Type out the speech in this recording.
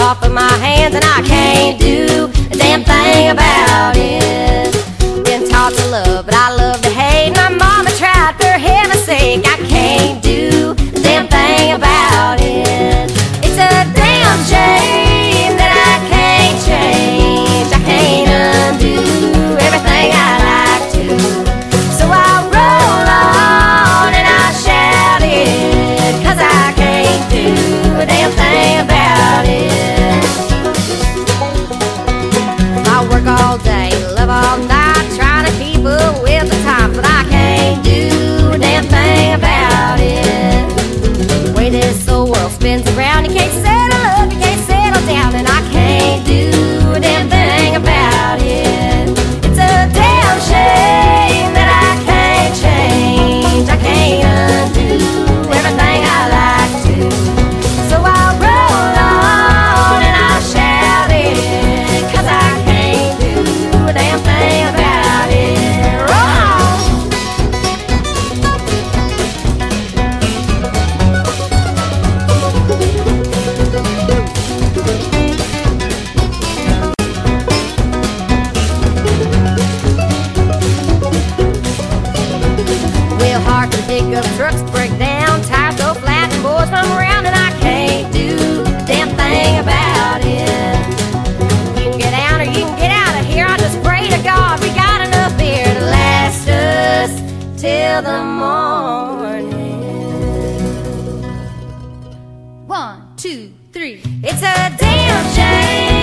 off of my hands, and I can't do a damn thing about it. Been taught to love, but I love to hate. My mama tried, for heaven's sake, I can't do a damn thing about it. It's a damn shame that I can't change. I can't undo everything I like to. So I roll on and I shout it, 'cause I can't do a damn thing about it. I work all day, love all night, trying to keep up with the times, but I can't do a damn thing about it. The way this whole world spins around, you can't settle up, you can't settle down, and I can't do a damn thing about it. It's a damn shame that I can't change. I can't undo everything I like to. So I roll on and I shout it, 'cause I can't do a damn thing about it. Roll on. Wheel hard to pick up trucks, break down, tires go flat, and boys run around, and I can't do a damn thing about it. You can get out or you can get out of here. I just pray to God we got enough beer to last us till the morning. 1, 2, 3. It's a damn shame